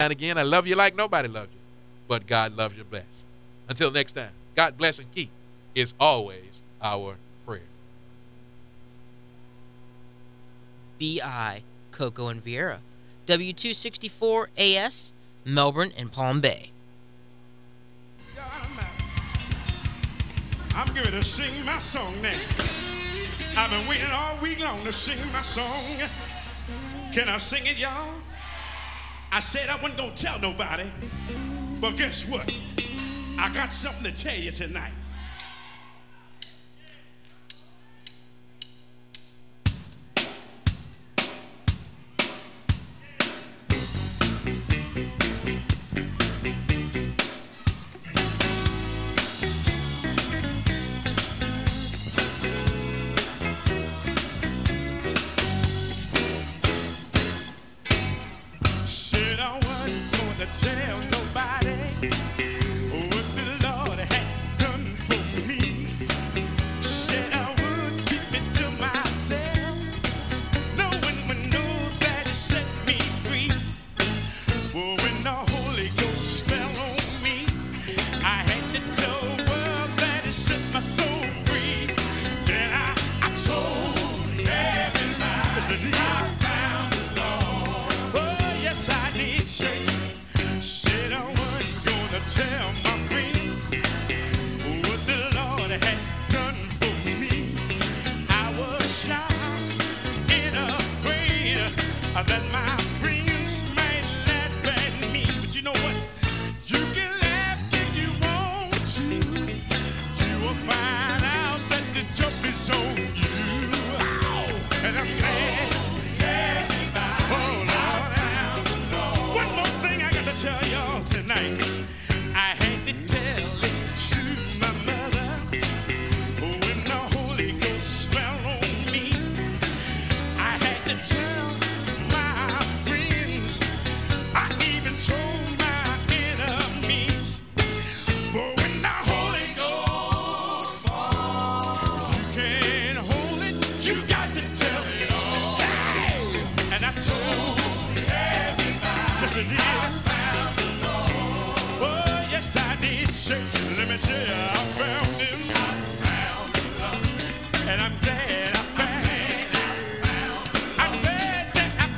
And again, I love you like nobody loves you, but God loves you best. Until next time, God bless and keep is always our prayer. BI, Coco and Vieira. W264AS, Melbourne and Palm Bay. I'm going to sing my song now. I've been waiting all week long to sing my song. Can I sing it, y'all? I said I wasn't going to tell nobody, but guess what? I got something to tell you tonight. Said I wasn't going to tell nobody what the Lord had done for me. Said I would keep it to myself. No one would know that He set me free. For when the Holy Ghost fell on me, I had to tell the world that He set my soul free. Then I told everybody, I said, I found the Lord. Oh, yes, I did, church. Said I wasn't gonna tell my friends what the Lord had done for me. I was shy and afraid that my friends might laugh at me. But you know what? You can laugh if you want to. You will find out that the joke is on you. Ow! And I'm saying, oh Lord, one more thing I got to tell y'all tonight. I had to tell it to my mother when the Holy Ghost fell on me. I had to tell my friends. I even told my enemies. But when the Holy Ghost falls, you can't hold it. You got to tell it all. Hey! And I told everybody. Yes, I did. Oh, yes, I did, church. Let me tell you, I found Him. And I'm glad I found Him. I'm glad that I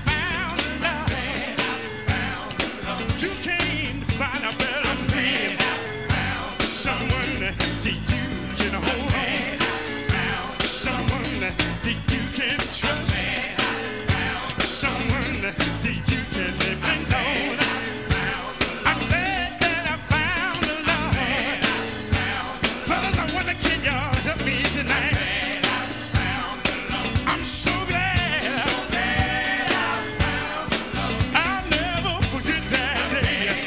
found love. You can't find a better friend. Someone that you can hold on. Someone that you can trust. Someone that you can depend on. I'm glad that I found the Lord. Fellas, I wonder, can y'all help me tonight? I'm so glad. I'll never forget that day.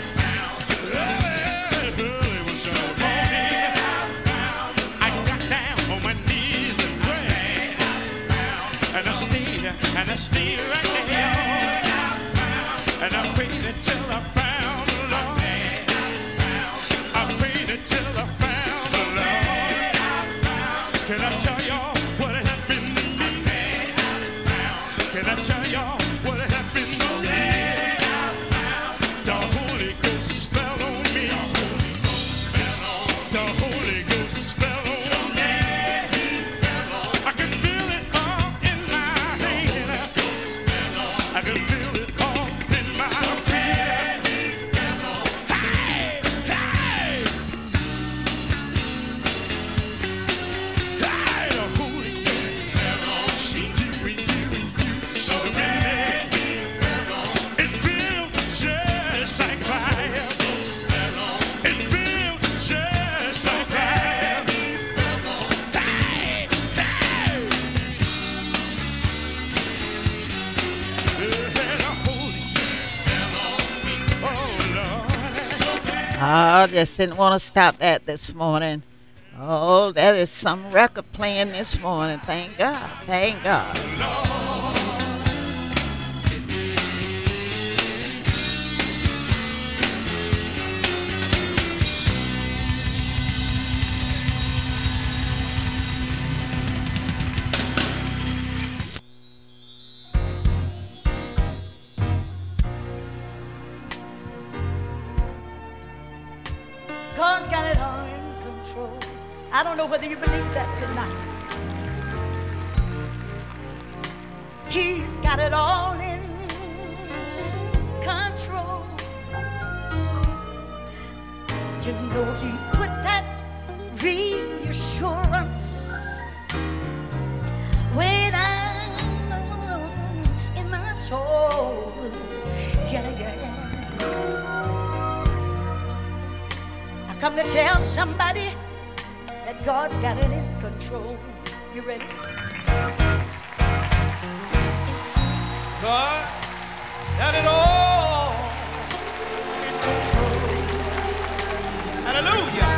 It was so morning. I got down on my knees and prayed. And I stayed right there. And I prayed until I found the Lord. I prayed until I found the Lord. Can I tell y'all what happened to me? Can I tell y'all what happened to me? The Holy Ghost fell on me. The Holy Ghost fell on me. I can feel it all in my hand. I can feel it all in my feet. Hey, hey. Hey, the Holy Ghost. See you and you and you. So many. It feels just like fire. It feels just like fire. Hey, hey. The Holy Oh, Lord. I just didn't want to stop that this morning. Oh, that is some record playing this morning. Thank God. Thank God. God's got it all in control. I don't know whether you believe that tonight. He's got it all in control. You know he put that reassurance way down in my soul. Yeah, yeah. I come to tell somebody that God's got it in control. You ready? God got it all in control. Hallelujah.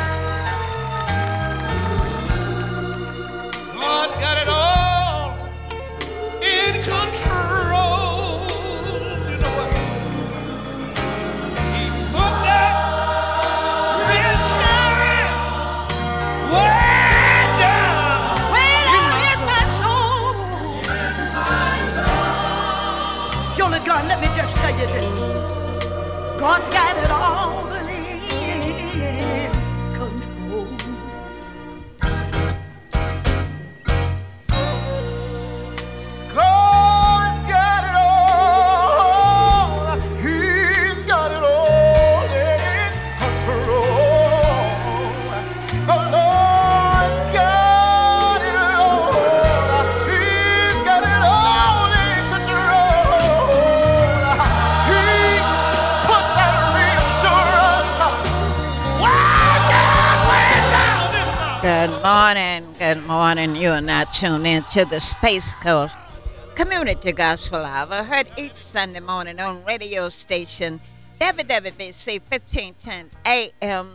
God got it all in control. You know what? He put that reassurance way down In my soul. Jolie Gunn, let me just tell you this. God's got it all in control. God's got it all. He's got it all in control. The Lord's got it all. He's got it all in control. He put that reassurance way down in my Good morning. Good morning. You are now tuned in to the Space Coast Community Gospel Hour, heard each Sunday morning on radio station WWBC 1510 AM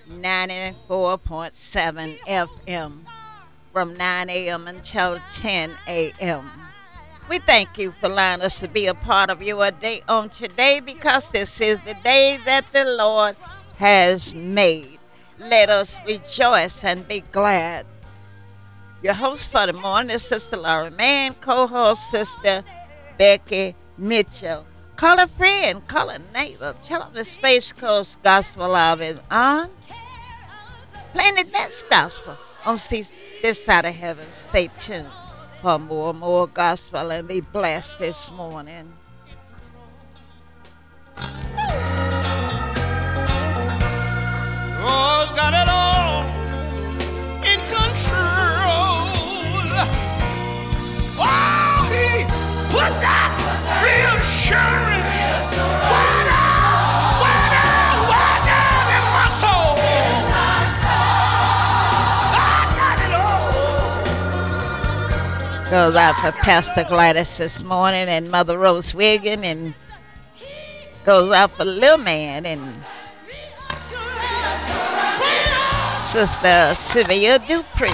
94.7 FM from 9 a.m. until 10 a.m. We thank you for allowing us to be a part of your day on today, because this is the day that the Lord has made. Let us rejoice and be glad. Your host for the morning is Sister Laura Mann, co-host Sister Becky Mitchell. Call a friend, call a neighbor, tell them the Space Coast Gospel Hour is on. Playing the best gospel on this side of heaven. Stay tuned for more gospel and be blessed this morning. God's got it all in control. Oh, he put that reassurance way down in my soul. God got it all. Goes out for Pastor Gladys this morning and Mother Rose Wiggin, and goes out for Lil Man and Sister Sylvia Dupree.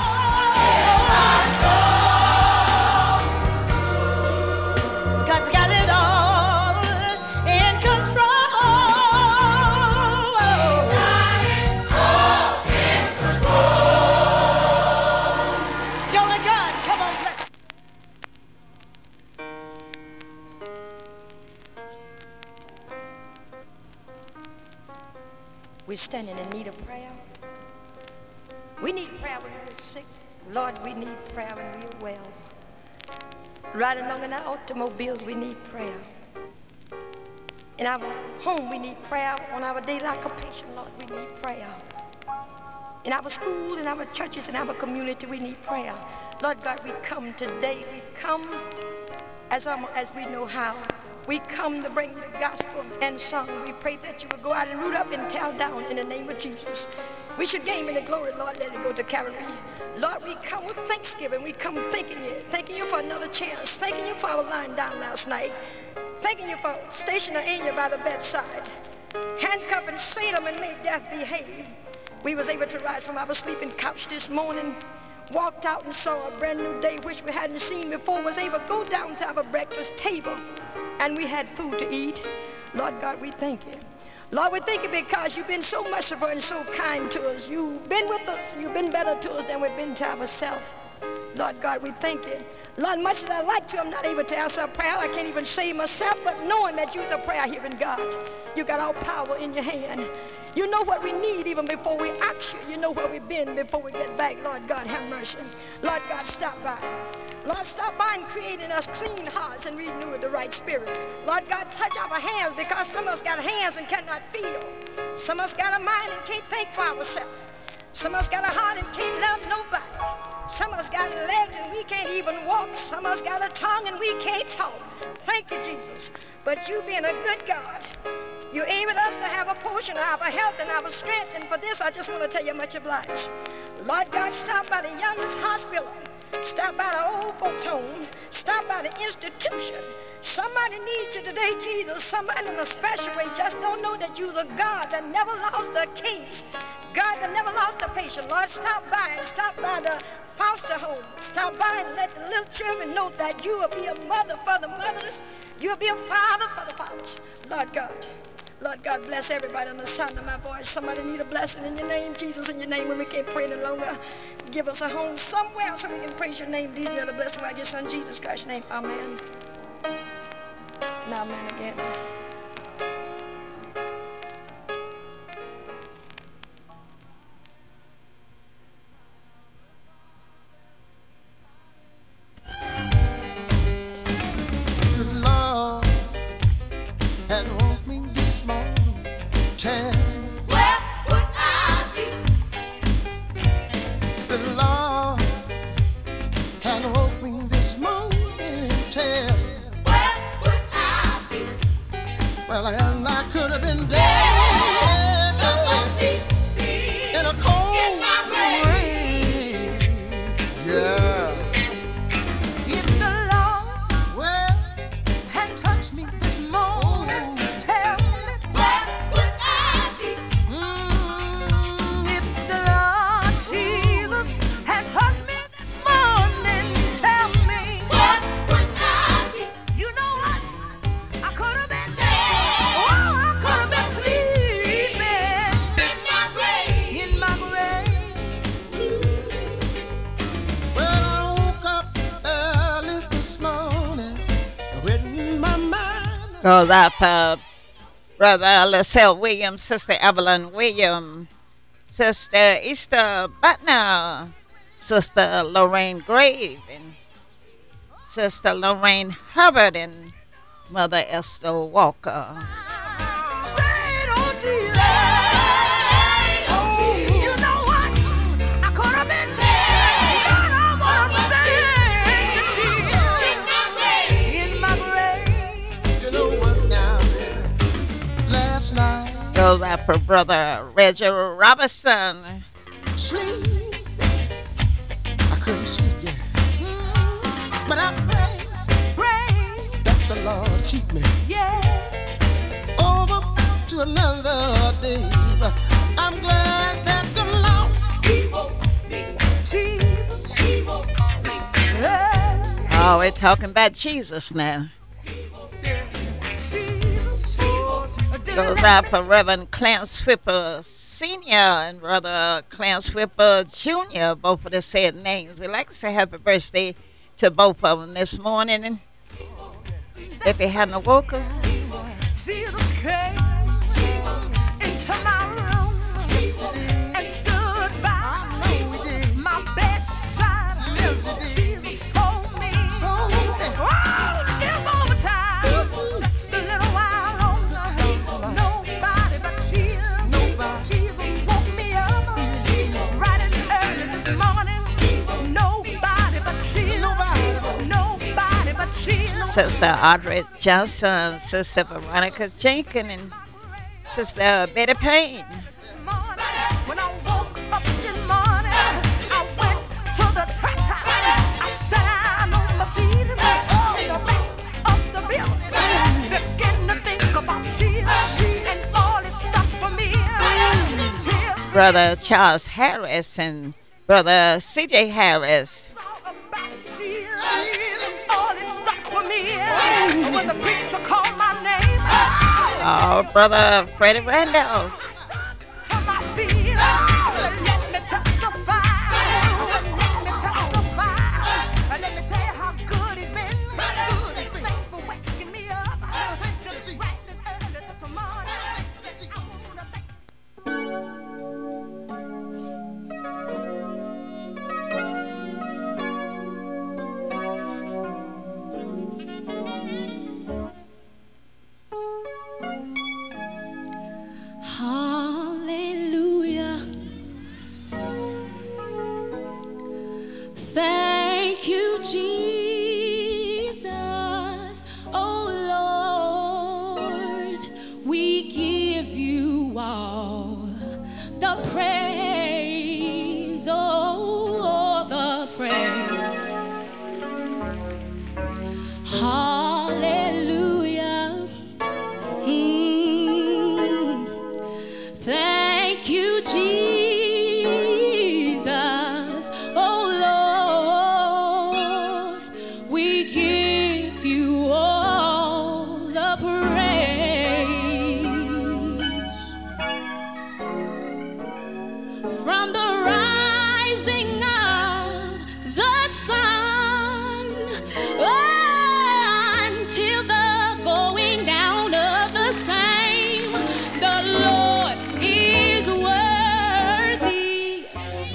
God's got it all in control. Jolie Gunn, come on, bless. We're standing in need of prayer. We need prayer when we're sick. Lord, we need prayer when we're well. Riding along in our automobiles, we need prayer. In our home, we need prayer. On our daily occupation, Lord, we need prayer. In our school, in our churches, in our community, we need prayer. Lord God, we come today. We come as we know how. We come to bring the gospel and song. We pray that you will go out and root up and tear down in the name of Jesus. We should gain in the glory, Lord, let it go to Calvary. Lord, we come with thanksgiving. We come thanking you for another chance. Thanking you for our lying down last night. Thanking you for stationing an angel by the bedside. Handcuffing Satan and made death behave. We was able to rise from our sleeping couch this morning. Walked out and saw a brand new day which we hadn't seen before. Was able to go down to our breakfast table. And we had food to eat. Lord God, we thank you. Lord, we thank you because you've been so merciful and so kind to us. You've been with us. You've been better to us than we've been to ourselves. Lord God, we thank you. Lord, much as I like to, I'm not able to answer a prayer. I can't even save myself, but knowing that you're a prayer hearing God, you got all power in your hand. You know what we need even before we ask you. You know where we've been before we get back. Lord God, have mercy. Lord God, stop by. Lord, stop by and create in us clean hearts and renew the right spirit. Lord God, touch our hands because some of us got hands and cannot feel. Some of us got a mind and can't think for ourselves. Some of us got a heart and can't love nobody. Some of us got legs and we can't even walk. Some of us got a tongue and we can't talk. Thank you, Jesus. But you being a good God, you able us to have a portion of our health and our strength. And for this, I just want to tell you much obliged. Lord God, stop by the youngest hospital. Stop by the old folks' home. Stop by the institution. Somebody needs you today, Jesus. Somebody in a special way just don't know that you're the God that never lost a case. God that never lost a patient. Lord, stop by and stop by the foster home. Stop by and let the little children know that you will be a mother for the motherless. You will be a father for the fathers. Lord God, bless everybody on the sound of my voice. Somebody need a blessing in your name, Jesus, in your name when we can't pray any longer. Give us a home somewhere so we can praise your name. These are the blessings by your son, Jesus Christ's name. Amen. And amen again. The Lord had woke me this morning. Tell me, where would I be? The Lord had woke me this morning. Tell me, where would I be? Well, I could have been dead in a cold rain. Yeah. If the Lord had touched me this morning, tell me where would I be? If the Lord Jesus had touched me this morning, tell me where would I be? You know what? I could have been dead. Oh, I could have been sleeping in my grave. In my grave. Well, I woke up early this morning with my mind. Goes out for Brother LaSalle Williams, Sister Evelyn Williams, Sister Easter Butner, Sister Lorraine Grave, and Sister Lorraine Hubbard, and Mother Esther Walker. Stayed on Jesus. You know what? I could have been dead. God, I want to thank you, Jesus. In my grave. You know what now? Last night, Goes out for Brother Reggie Robinson. sleep. I couldn't sleep yet. But I pray that the Lord keep me Yeah. over to another day. I'm glad that the Lord Jesus. Yeah. Oh, we're talking about Jesus now. Jesus. Goes out for Reverend Clarence Swipper Sr. and Brother Clarence Swipper Jr. Both of the said names. We'd like to say happy birthday to both of them this morning. And if you hadn't woke us, Jesus came into my room and stood by my bedside. Jesus told me, oh, live overtime, just a little while longer. Nobody but Jesus. Jesus woke me up right and early this morning. Nobody but Jesus. Nobody but Jesus. Sister Audrey Johnson, Sister Veronica Jenkins, and Sister Betty Payne. When I woke up this morning, I went to the church house. I sat down on my seat in the back of the building. Began to think about Jesus and all his stuff for me. Till Brother Charles Harris and Brother C.J. Harris. about Jesus and all his stuff for me. When the preacher called my name, Oh, Brother Freddie Randolph. to my feet. Let me testify. Let me testify. Let me tell you how good he's been. Thanks for waking me up. Just bright and early this morning. I wanna thank we give you all the praise, oh, the praise. Hallelujah. Thank you, Jesus. Oh Lord, we give you all the praise. From the rising of the sun until the going down of the same, the Lord is worthy.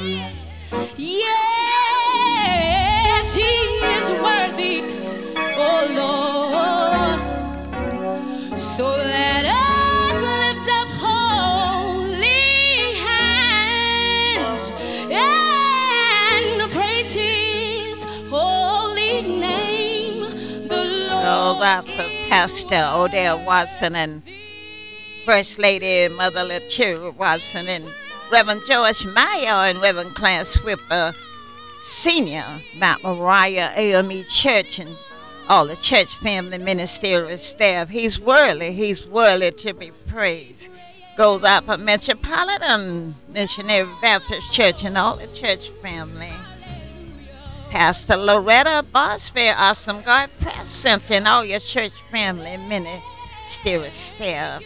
Yes, He is worthy, oh Lord. So let us lift up holy hands and praise His holy name. The Goes out Lord for Pastor Odell Watson and First Lady Mother Latura Watson and Reverend George Meyer and Reverend Clarence Swipper Senior, Mount Moriah AME Church, and all the church family, ministerial staff. He's worthy to be praised. Goes out for Metropolitan Missionary Baptist Church and all the church family. Pastor Loretta Bosfair, Awesome God Press Center, and all your church family, ministerial staff.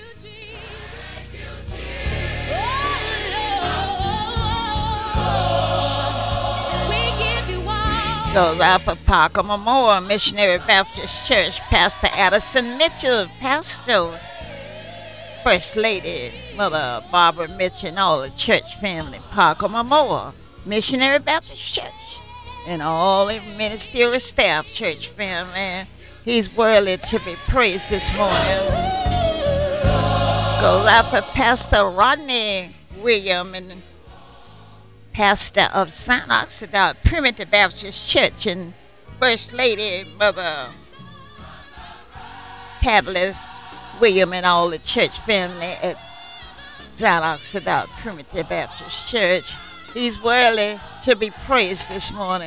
Goes out for Parker Memorial Missionary Baptist Church, Pastor Addison Mitchell, Pastor, First Lady Mother Barbara Mitchell, and all the church family, Parker Memorial Missionary Baptist Church, and all the ministerial staff, church family. He's worthy to be praised this morning. Goes out for Pastor Rodney William and pastor of St. Oxidant Primitive Baptist Church, and First Lady Mother Tabitha William and all the church family at St. Oxidant Primitive Baptist Church. He's worthy to be praised this morning.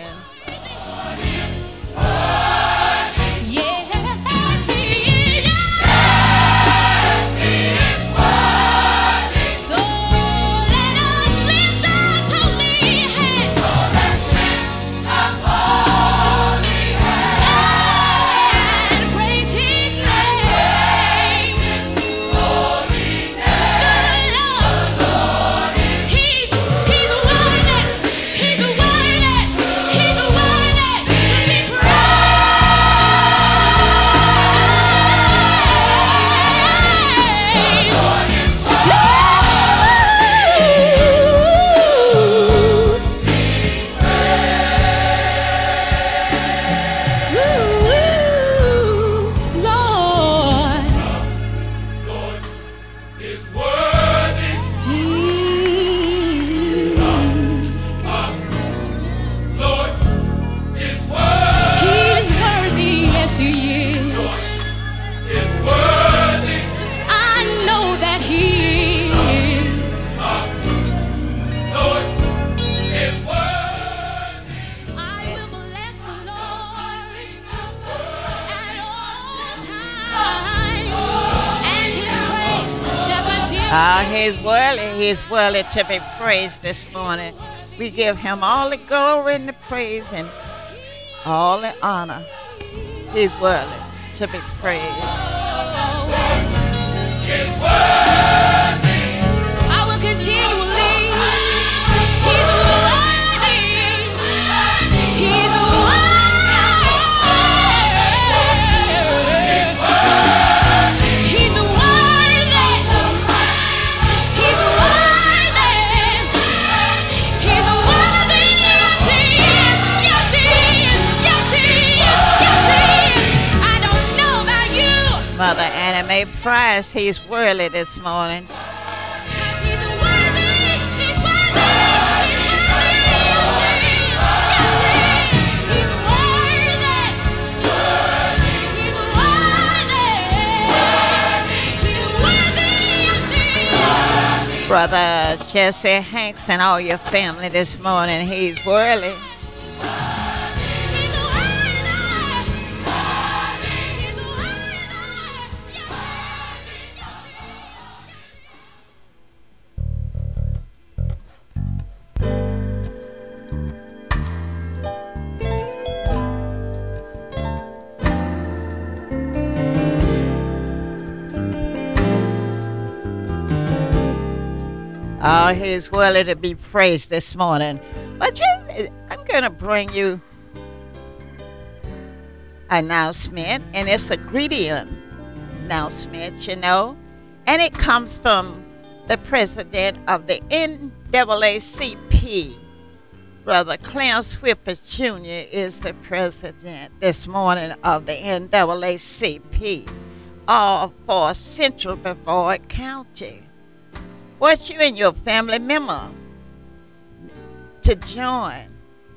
He's worthy to be praised this morning. We give him all the glory and the praise and all the honor. He's worthy to be praised. I will continually. He's worthy. He's Mother Anna Mae Price, he's worthy this morning. He's worthy. Brother Jesse Hanks and all your family this morning. He's whirling. Oh, he's worthy to be praised this morning. But I'm going to bring you an announcement, and it's a greeting announcement, you know. And it comes from the president of the NAACP. Brother Clarence Whipper Jr. is the president this morning of the NAACP, all for Central Brevard County. Want you and your family member to join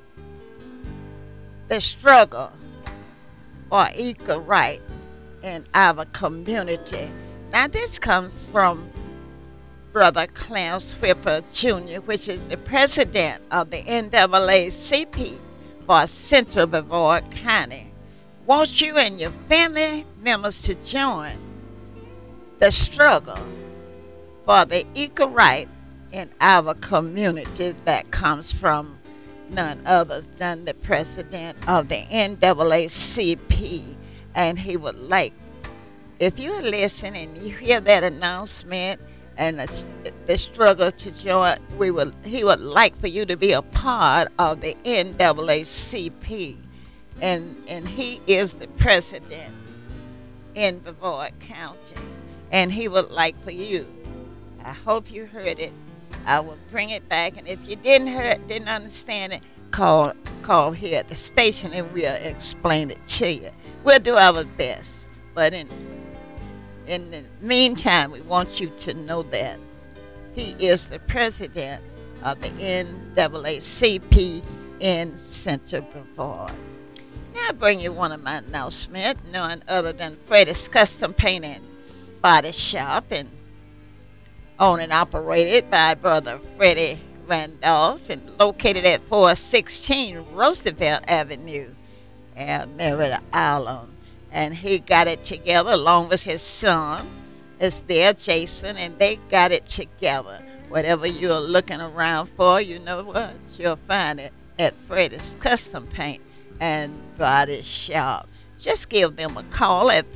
the struggle for equal right in our community. Now, this comes from Brother Clarence Whipper Jr., which is the president of the NAACP for Central Brevard County. Want you and your family members to join the struggle for the equal right in our community that comes from none other than the president of the NAACP. And he would like, if you listen and you hear that announcement and the struggle to join, he would like for you to be a part of the NAACP. And he is the president in Brevard County. And he would like for you, I hope you heard it. I will bring it back, and if you didn't understand it, call here at the station, and we'll explain it to you. We'll do our best, but in the meantime, we want you to know that he is the president of the NAACP in Central Brevard. Now I bring you one of my announcements, none other than Freddie's Custom Paint and Body Shop, and owned and operated by Brother Freddie Randolph, and located at 416 Roosevelt Avenue in Merritt Island. And he got it together along with his son. It's there, Jason, and they got it together. Whatever you're looking around for, you know what? You'll find it at Freddie's Custom Paint and Body Shop. Just give them a call at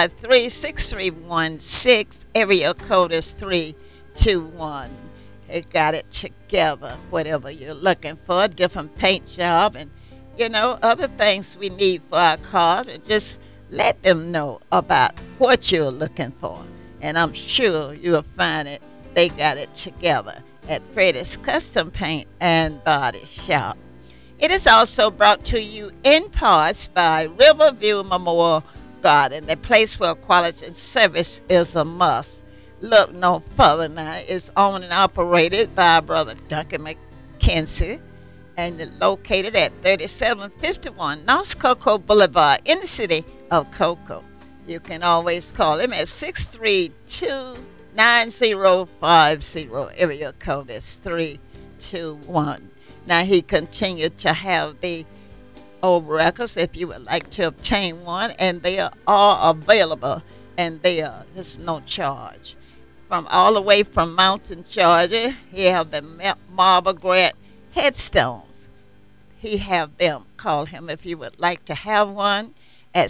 453-6316. Area code is 321. They got it together. Whatever you're looking for, different paint job, and other things we need for our cars, and just let them know about what you're looking for. And I'm sure you'll find it. They got it together at Freddie's Custom Paint and Body Shop. It is also brought to you in parts by Riverview Memorial Garden, the place where quality service is a must. Look no further now. It's owned and operated by Brother Duncan McKenzie, and located at 3751 North Cocoa Boulevard in the city of Cocoa. You can always call him at 632-9050. Area code is 321. Now, he continued to have the old records if you would like to obtain one, and they are all available, and there's no charge. From all the way from Mountain, Georgia, he have the Marble Grant headstones. He have them. Call him if you would like to have one at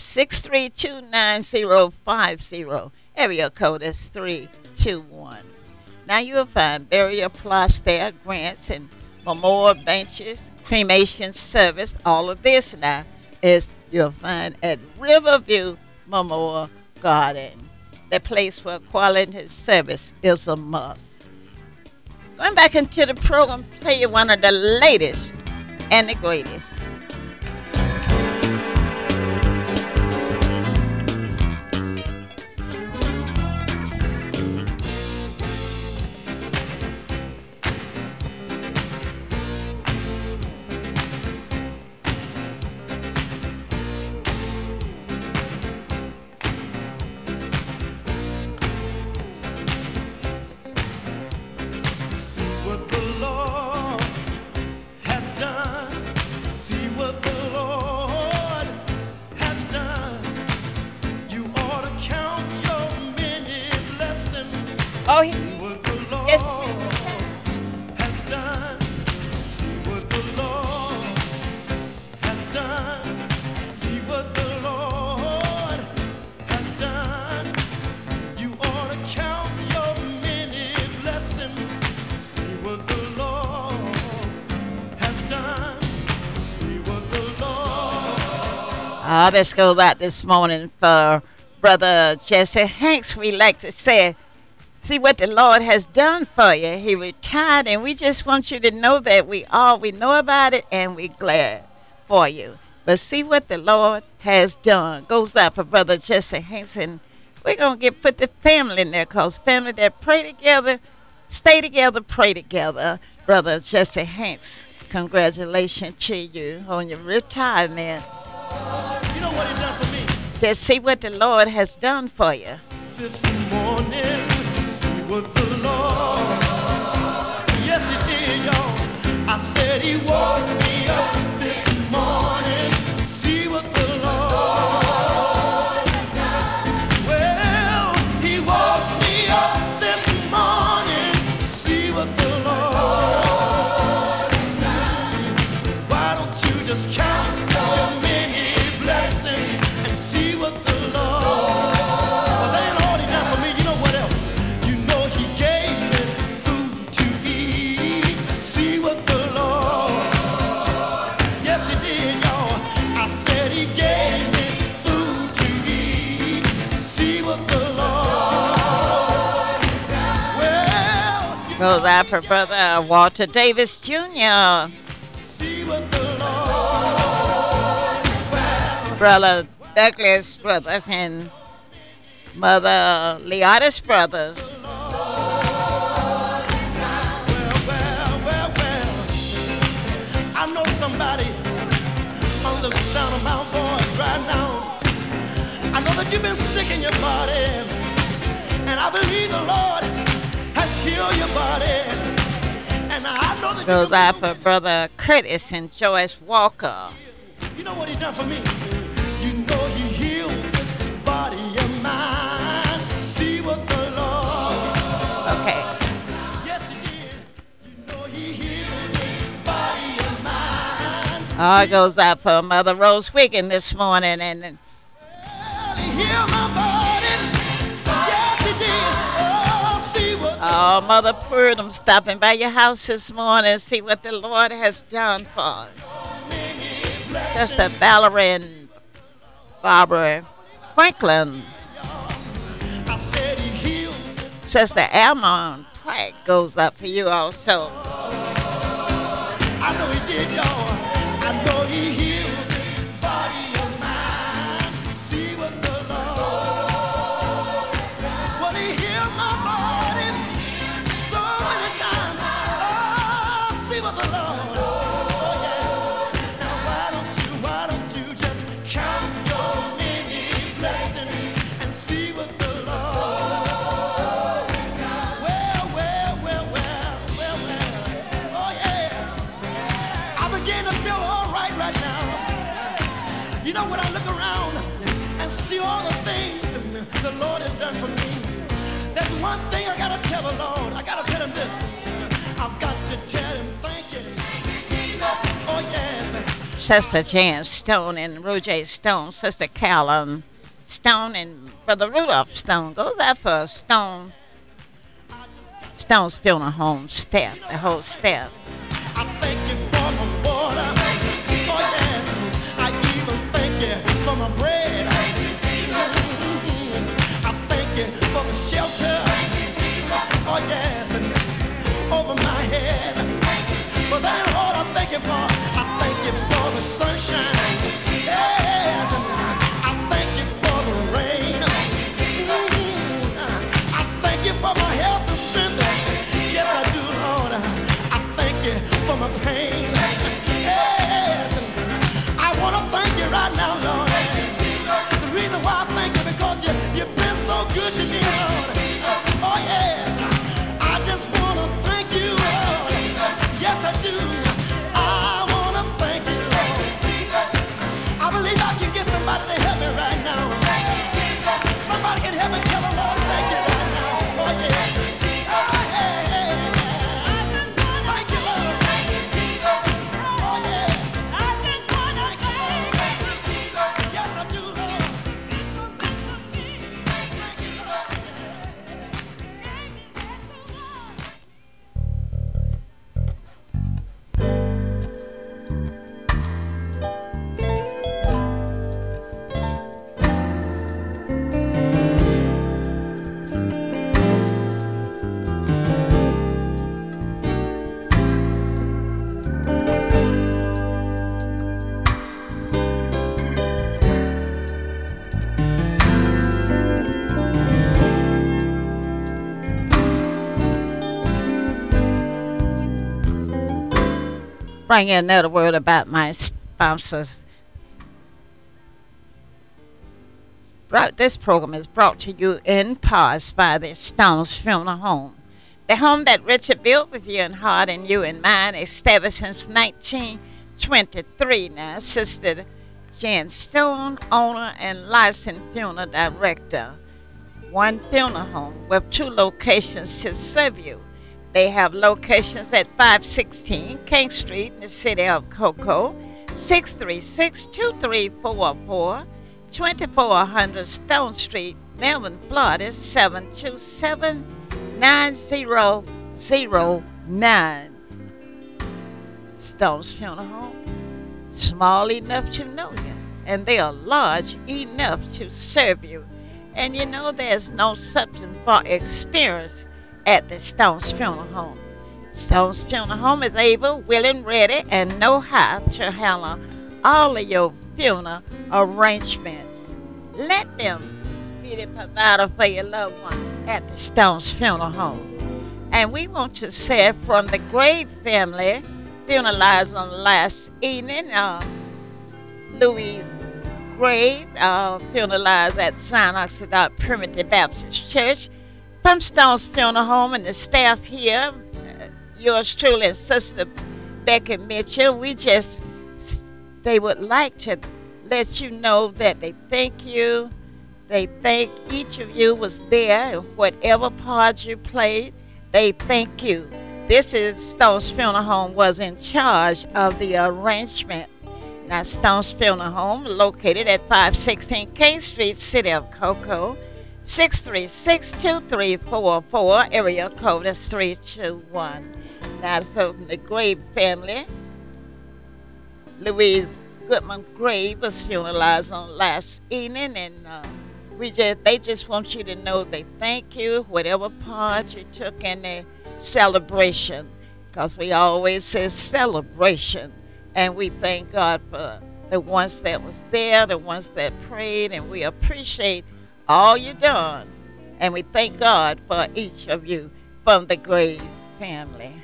632-9050. Area code is 321. Now you'll find burial plots there, grants, and memorial benches, cremation service. All of this now you'll find at Riverview Memorial Garden, the place where quality service is a must. Going back into the program, play you one of the latest and the greatest. Oh, he, See what the Lord yes. has done. See what the Lord has done. See what the Lord has done. You ought to count your many blessings. See what the Lord has done. See what the Lord. This goes out this morning for Brother Jesse Hanks. We like to say, see what the Lord has done for you. He retired, and we just want you to know that we know about it, and we're glad for you. But see what the Lord has done. Goes out for Brother Jesse Hanks, and we're going to put the family in there, because family that pray together, stay together, pray together. Brother Jesse Hanks, congratulations to you on your retirement. You know what he done for me Just see what the Lord has done for you. this morning? See what the Lord, yes he did, y'all. I said he woke me up this morning. See what the Lord, well, he woke me up this morning. See what the Lord, why don't you just count your many blessings and see what the Lord, well, that ain't all he done for me. You know what else? You know he gave me food to eat. See what the Lord, yes he did, y'all. I said he gave me food to eat. See what the Lord, well, you Goes out for Brother Walter Davis Jr., see what the Lord, well, Brother Douglas Brothers, and Mother Leotis Brothers. well. I know somebody on the sound of my voice right now. I know that you've been sick in your body, and I believe the Lord has healed your body. And I know that Goes out for Brother Curtis and Joyce Walker. you know what he done for me. You know he healed this body of mine. See what the Lord, Okay. yes he did. You know he healed this body of mine. It goes out for Mother Rose Wiggin this morning, and Well, he healed my body. Yes he did. Oh, see what Mother Purdom stopping by your house this morning. See what the Lord has done for Sister Valerie and Barbara Franklin. I said he healed this. Sister Almond Pratt goes up for you also. I know he did, y'all. I know he healed this body of mine. See what the Lord, well, he healed my body so many times. Oh, see what the Lord, oh, yes. Now why don't you just count your many blessings and see what the Lord, well. Oh, yes. I begin to feel all right now. You know, when I look around and see all the things the Lord has done for me, there's one thing I gotta tell the Lord. I gotta tell him this. I've got to tell him thank you. Oh, yes. Sister Jan Stone and Roger Stone. Sister Callan Stone and Brother Rudolph Stone. Goes out for Stone's funeral home staff, the whole staff. I thank you for my water. Oh, yes. I even thank you for my bread. I thank you for the shelter. Oh, yes. And over my head. But that ain't all I thank you for. I thank you for the sunshine. Yes. And I thank you for the rain. I thank you for my health and strength. Yes, I do, Lord. I thank you for my pain. Yes, and I want to thank you right now, Lord. The reason why I thank you because you've been so good to me, Lord. Oh, yes. I just want to thank you, Lord. Yes, I do. I want to thank you, Lord. I believe I can get somebody to help me right now. Somebody can help me tell the Lord thank you right now. Oh, yeah. bring you another word about my sponsors. This program is brought to you in part by the Stones Funeral Home. The home that Richard built with you in heart and you in mind, established since 1923. Now, Sister Jan Stone, owner and licensed funeral director. One funeral home with 2 locations to serve you. They have locations at 516 King Street in the city of Cocoa, 636-2344, 2400 Stone Street, Melbourne, Florida, 727-9009. Stone's Funeral Home, small enough to know you, and they are large enough to serve you. And you know there's no substance for experience at the Stone's Funeral Home. Stone's Funeral Home is able, willing, ready, and know how to handle all of your funeral arrangements. Let them be the provider for your loved one at the Stone's Funeral Home. And we want to say from the Grave family, funeralized on last evening, Louise Grave, funeralized at St. Oxidant Primitive Baptist Church. From Stone's Funeral Home and the staff here, yours truly and Sister Becky Mitchell, they would like to let you know that they thank you. They thank each of you was there, and whatever part you played, they thank you. This is Stone's Funeral Home was in charge of the arrangement. Now, Stone's Funeral Home, located at 516 King Street, City of Cocoa, 636-2344, area code is 321. Now, from the Grave family, Louise Goodman Grave was funeralized on last evening, and they just want you to know they thank you, whatever part you took in the celebration, because we always say celebration, and we thank God for the ones that was there, the ones that prayed, and we appreciate all you done, and we thank God for each of you from the Grave family.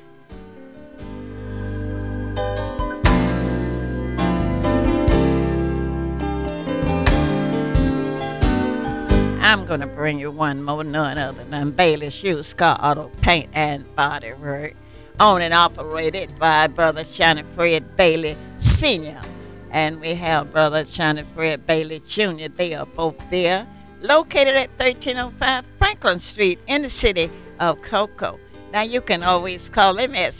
I'm going to bring you one more, none other than Bailey's Used Car Auto Paint and Body Work, owned and operated by Brother Johnny Fred Bailey Sr. And we have Brother Johnny Fred Bailey Jr. They are both there, located at 1305 Franklin Street in the city of Cocoa. Now, you can always call them at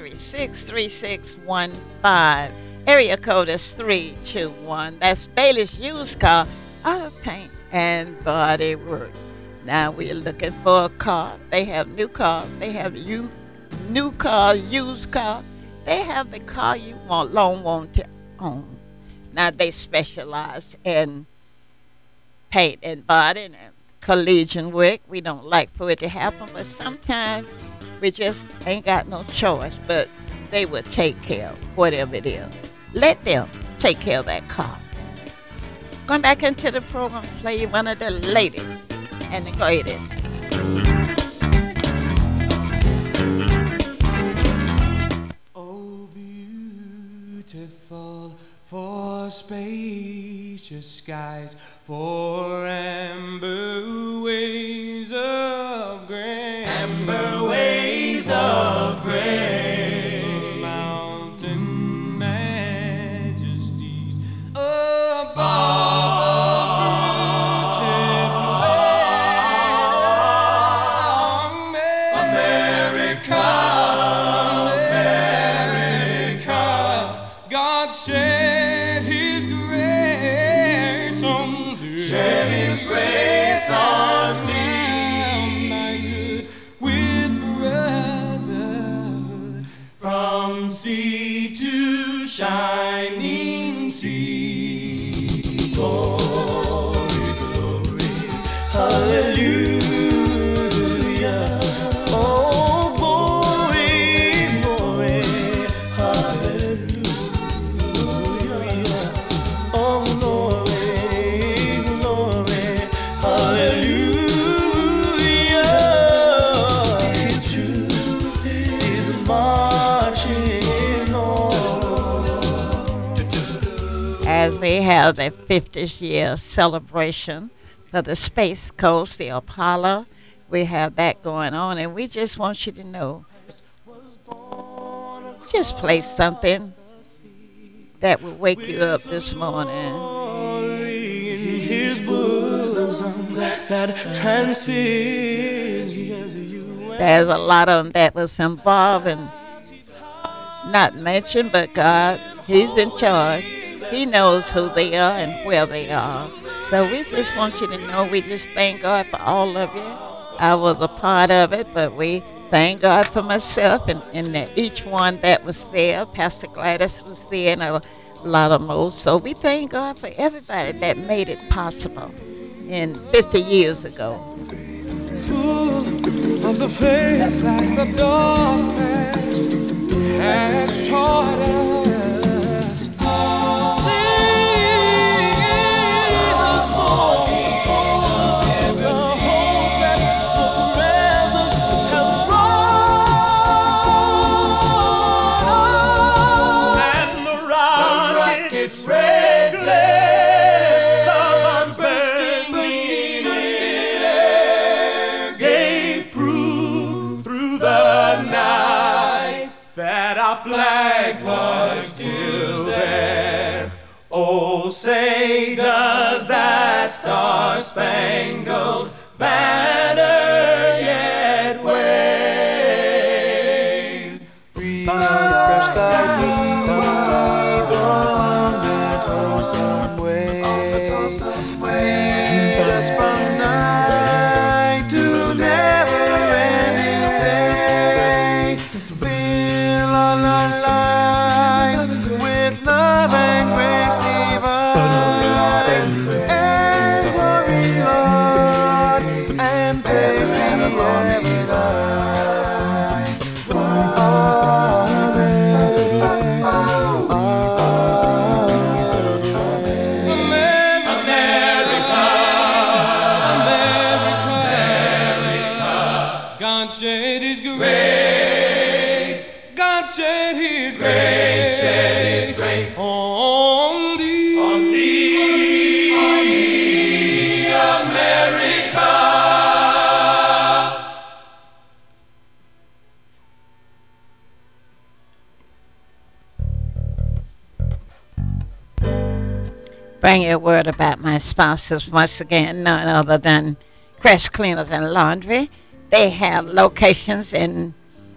636-3615. Area code is 321. That's Bailey's Used Car Auto Paint and Body Work. Now, we're looking for a car. They have new cars. They have new cars, used cars. They have the car you want to own. Now, they specialize in paint and body and collision work. We don't like for it to happen, but sometimes we just ain't got no choice, but they will take care of whatever it is. Let them take care of that car. Going back into the program, play one of the latest and the greatest. Oh, beautiful for spacious skies, for amber waves of grace, amber waves of grace, mountain majesties above. Sea to shining sea. Glory, glory, hallelujah. Oh, glory, glory, hallelujah. Oh, glory, glory, hallelujah. His truth is marching on. have the 50th year celebration for the Space Coast, the Apollo. We have that going on, and we just want you to know, just play something that will wake you up this morning. In his bosom that transfixes you. There's a lot of them that was involved and not mentioned, but God, He's in charge. He knows who they are and where they are. So we just want you to know we just thank God for all of you. I was a part of it, but we thank God for myself and each one that was there. Pastor Gladys was there and a lot of more. So we thank God for everybody that made it possible in 50 years ago. Full of the faith that the darkness has taught us. Flag was still there. Oh, say does that star-spangled banner yet wave? Breathe fresh thy wings on the Tulsa way. Lead us from night to never-ending day. Fill all our lives with love and grace divine, and glory, Lord, and praise be ever thine. America, God shed His grace. God shed His grace. Shed His grace on thee, America. Bring you a word about my spouses once again, none other than Crest Cleaners and Laundry. They have locations in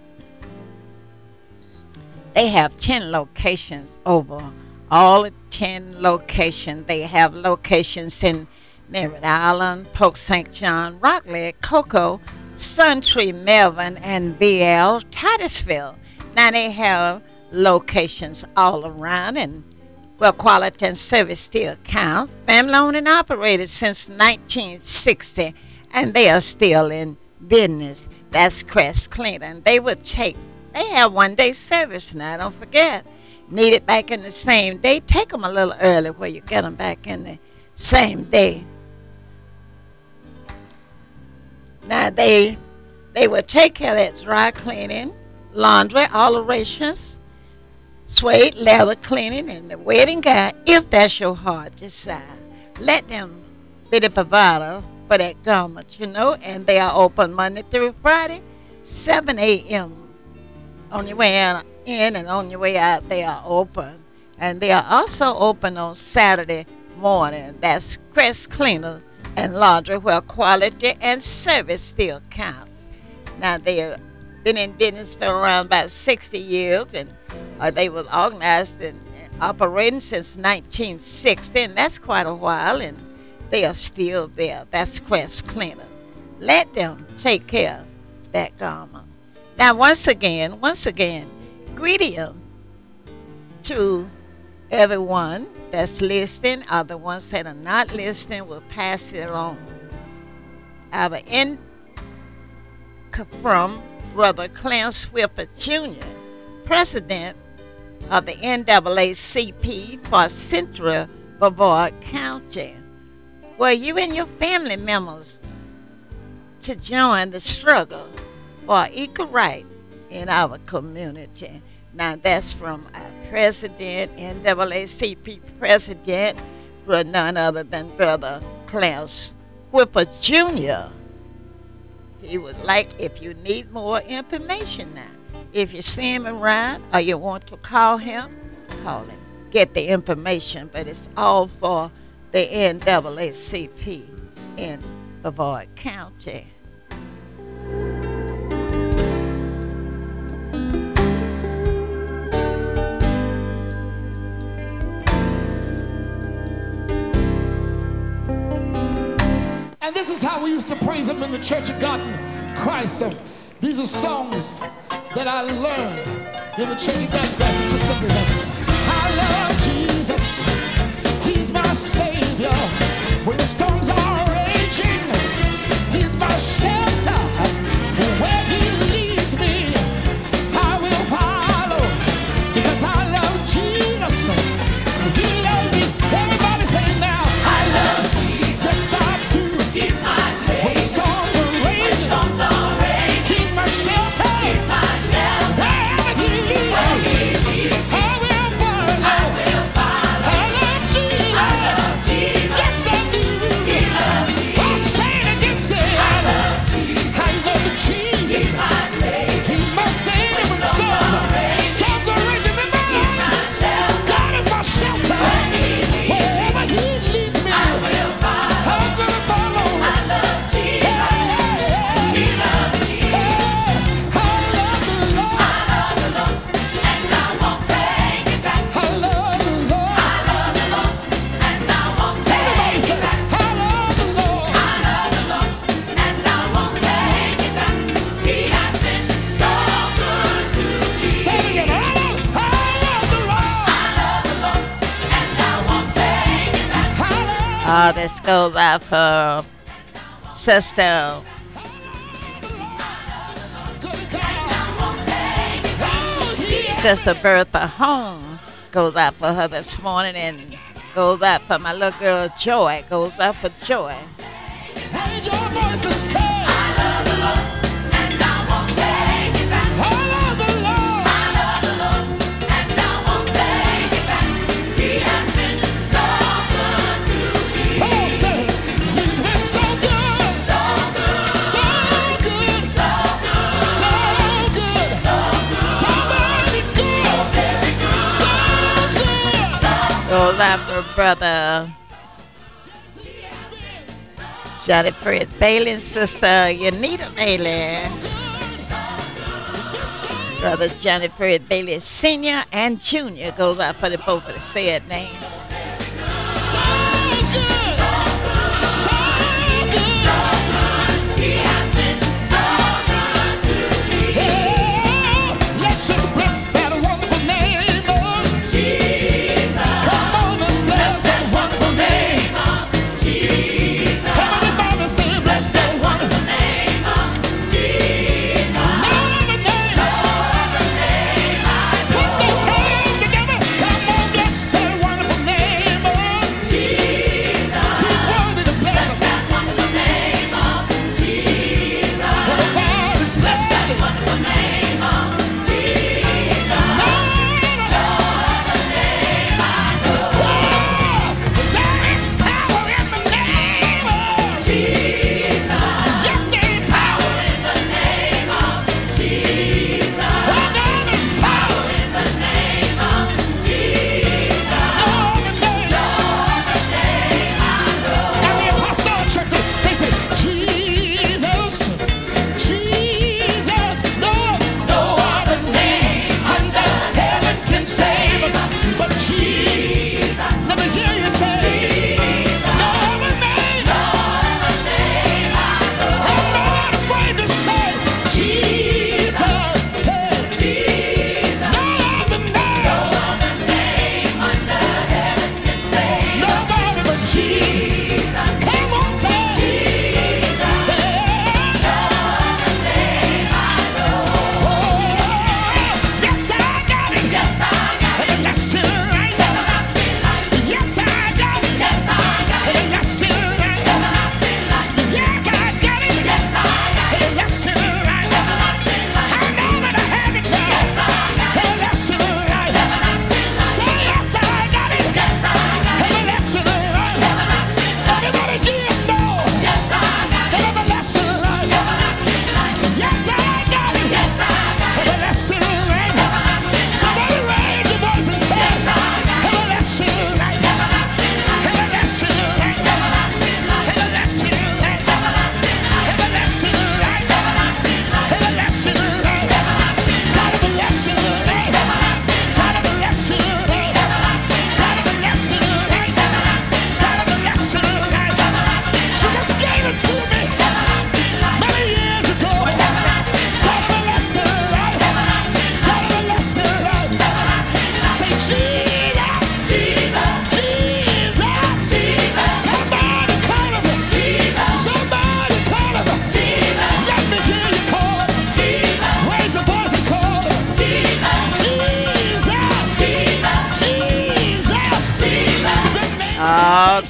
They have 10 locations over. All 10 locations. They have locations in Merritt Island, Polk St. John, Rockley, Cocoa, Suntree, Melvin, and VL, Titusville. Now they have locations all around, and well, quality and service still count. Family owned and operated since 1960, and they are still in business. That's Crest Cleaner. They have one-day service now, don't forget. Need it back in the same day. Take them a little early where you get them back in the same day. Now they will take care of that dry cleaning, laundry, alterations, suede, leather cleaning, and the wedding gown, if that's your heart desire. Let them be the provider for that garment, and they are open Monday through Friday, 7 a.m. On your way in and on your way out, they are open. And they are also open on Saturday morning. That's Crest Cleaners and Laundry, where quality and service still counts. Now, they have been in business for around about 60 years, and they were organized and operating since 1960, and that's quite a while, and they are still there. That's Crest Cleaner. Let them take care of that garment. Now, once again, greeting to everyone that's listening, or the ones that are not listening, will pass it along. Our from Brother Clarence Whipper Jr., President of the NAACP for Central Brevard County. Well, you and your family members to join the struggle for equal right in our community. Now, that's from our president, NAACP President, for none other than Brother Clarence Whipper Jr. He would like, if you need more information now, if you see him around or you want to call him, get the information. But it's all for the NAACP in Brevard County. And this is how we used to praise him in the Church of God in Christ. These are songs that I learned in the Church of God in Christ. It's just simply that I love Jesus. He's my Savior. When the storms are raging, He's my shelter. Where He leads me, I will follow. Because I love Jesus. He loves me. Everybody say it now. I love Jesus. Yes, I do. He's my Savior. When the storms are raging, He's my shelter. He's my shelter. Wherever He leads me, I will follow. I love Jesus. Yes, I do. He loves me. I'll say it again. Say I love Jesus. I love Jesus. He's my Savior. He's my Savior. When storms are raging in my life, God is my shelter. Wherever He leads me, I'm gonna follow. I love Jesus. He loves me. I love the Lord, and I won't take it back. I love the Lord, and I won't take it back. I love the Lord, and I won't take it back. He has been so good to me. Say it again. I love the Lord, and I won't take it back. This goes out for Sister Sister Bertha Home. Goes out for her this morning, and goes out for my little girl Joy. Goes out for Joy. Raise your voice and say, I love the Lord, and I won't take it back. I love the Lord, and I won't take it back. He has been so good to me. Come on, say it. He's been so good, so good, so good, so good, so good, so good, so very good, so very good, so good. Goes out for Brother Johnny Fred Bailey and Sister Yanita Bailey. Brother Johnny Fred Bailey Sr. and Jr. goes out for the both of the said names.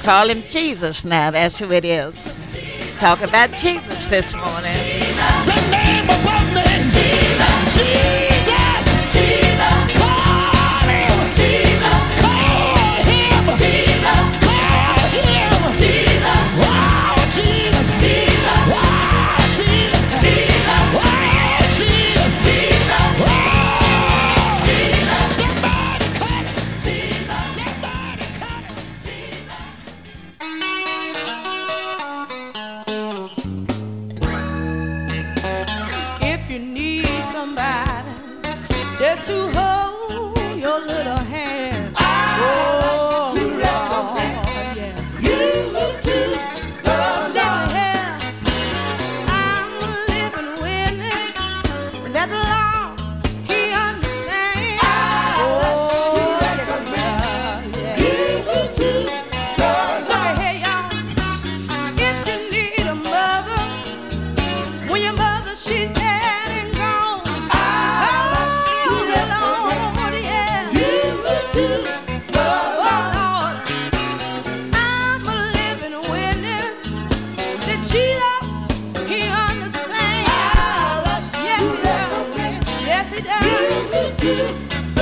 Call him Jesus now. That's who it is. Talk about Jesus this morning. The name above names. Jesus. Jesus. Jesus. Call him. Jesus. Call him. Jesus. Call him. Jesus. Wow, Jesus. Jesus. Wow, Jesus. Jesus. Wow, Jesus. Jesus. Wow, Jesus. Somebody call him. Jesus. Somebody call him. If you need somebody just to hold your little hand, oh, Lord, yeah. You too, listen here. I'm a living witness that the Lord, He understands. Oh, yeah. You too, look here, y'all. If you need a mother, when your mother, she's dead and gone. Oh, Lord, yeah. You too. Oh, Lord. I'm a living witness that Jesus, He understands. Yes, He does. Yes, He does.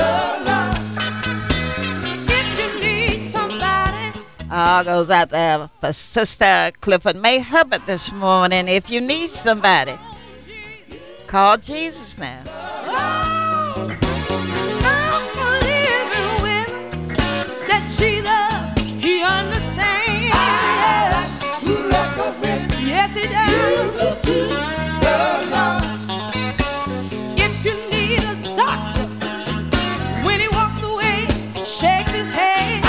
If you need somebody, All goes out there for Sister Clifford May Hubbard this morning. If you need somebody, call Jesus now. I'm a living witness that Jesus, He understands. Yes, He does. If you need a doctor, when he walks away, shakes his head.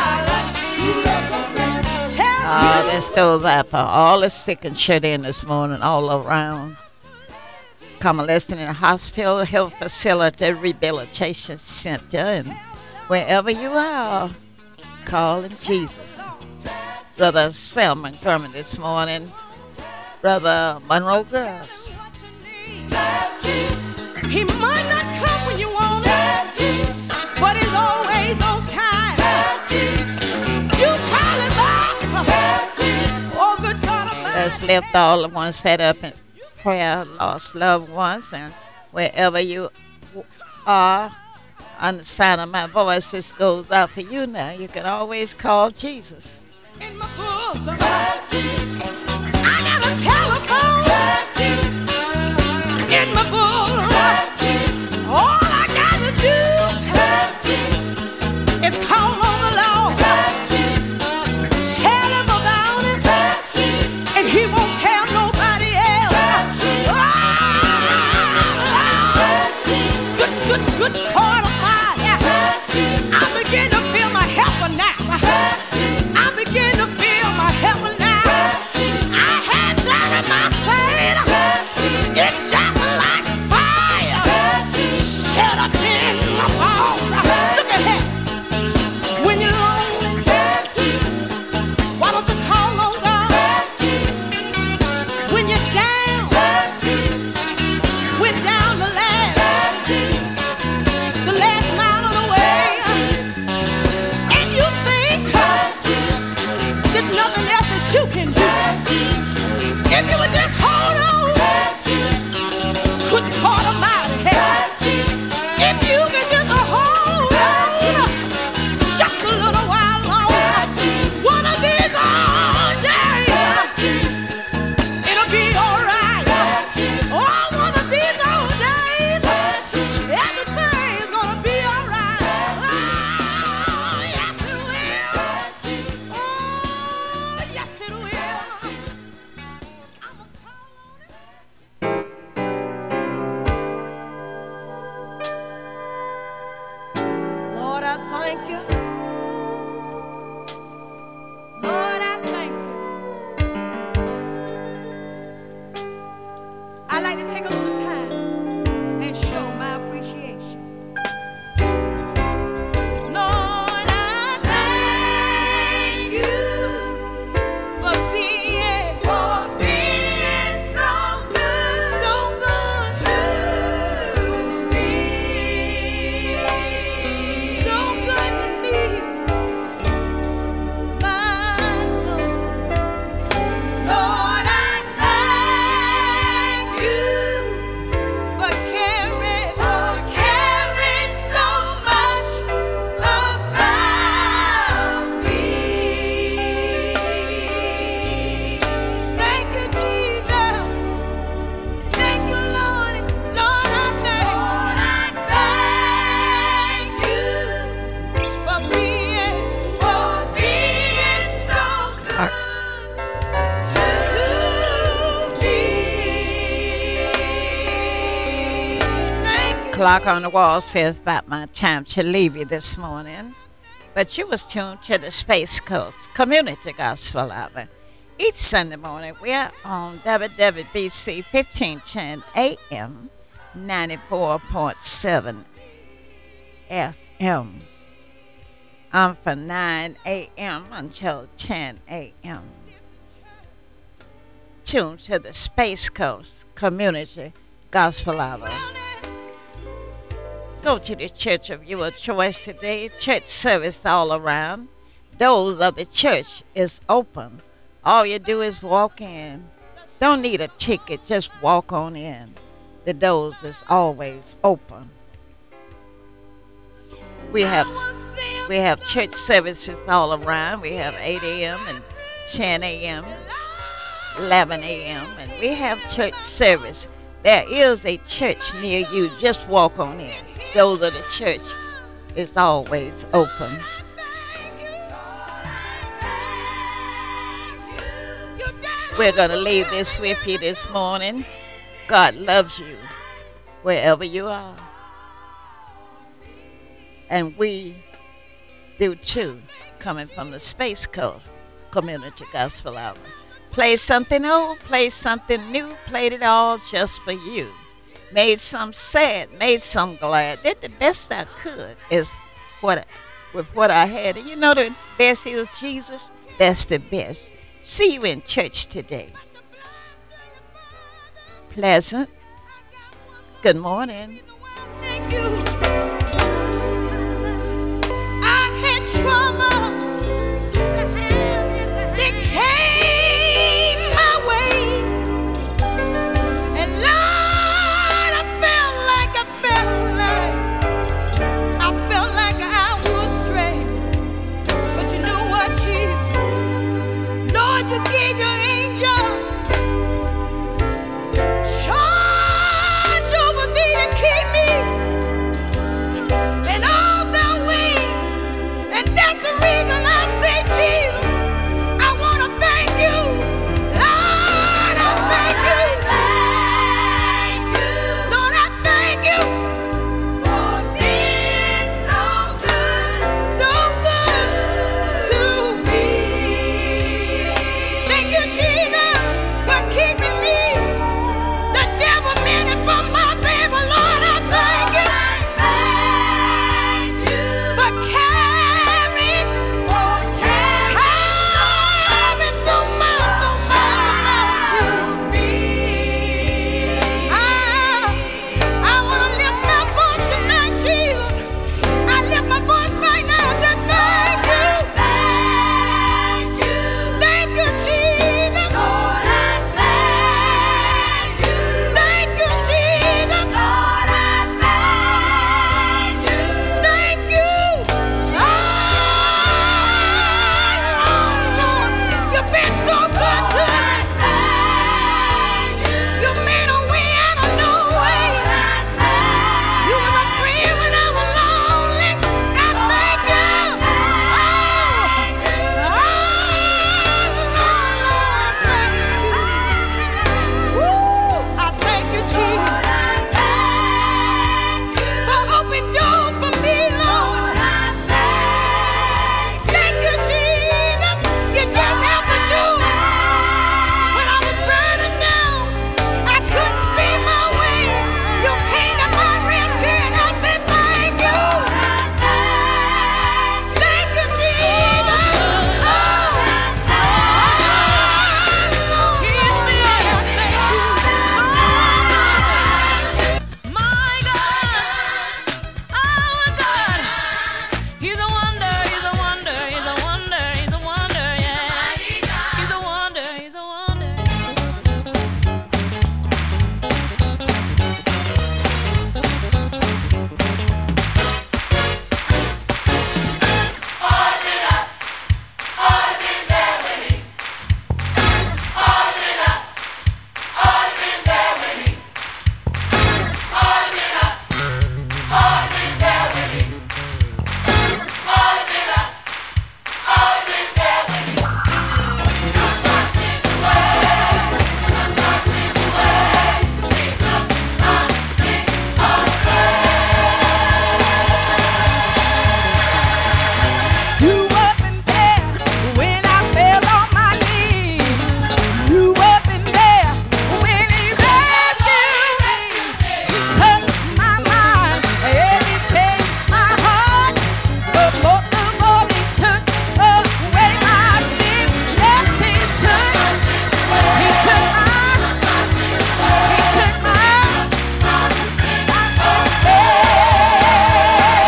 Tell This goes out for all the sick and shut in this morning all around. Convalescent in a hospital, health facility, rehabilitation center, and wherever you are, call him Jesus. Brother Sam Montgomery this morning, Brother Monroe Grubbs. He might not come when you want it, but he's always on time. You call him back. Oh, good God Almighty. Let's lift all the ones set up in prayer, lost loved ones, and wherever you are, on the sound of my voice, this goes out for you now. You can always call Jesus. In my bosom, I got a telephone. In my bosom, all I gotta do is call on the Lord. Tell him about it, and he won't tell nobody else. Good God Almighty. I begin to feel my helper now. I begin to feel my helper now. I had Jeremiah said, it's just like fire shut up in my bones. Look at that. When you're lonely, why don't you call on God? When you're down, we're down the last mile of the way, and you think there's nothing else that you can do. If you would just hold on, couldn't call them out of hell. If you can just hold on, just a little while longer, one of these all days, it'll be all right. Oh, one of these all days, everything's gonna be all right. Oh, yes it will. Oh, yes it will. I'ma call on it. Lord, I thank you. Lord, I thank you. I like to take a little time and show my appreciation. Lord, I thank you for being so good to me. So good to me. Clock on the wall says about my time to leave you this morning. But you was tuned to the Space Coast Community Gospel Hour. Each Sunday morning, we are on WWBC 1510 AM, 94.7 FM. I'm from 9 a.m. until 10 a.m. Tuned to the Space Coast Community Gospel Hour. Go to the church of your choice today. Church service all around. Doors of the church is open. All you do is walk in. Don't need a ticket. Just walk on in. The doors is always open. We have church services all around. We have 8 a.m. and 10 a.m., 11 a.m., and we have church service. There is a church near you. Just walk on in. Doors of the church is always open. We're going to leave this with you this morning. God loves you wherever you are. And we do too, coming from the Space Coast Community Gospel Hour. Play something old, play something new, played it all just for you. Made some sad, made some glad. Did the best I could with what I had. And you know the best is Jesus? That's the best. See you in church today. Pleasant. Good morning. Thank you.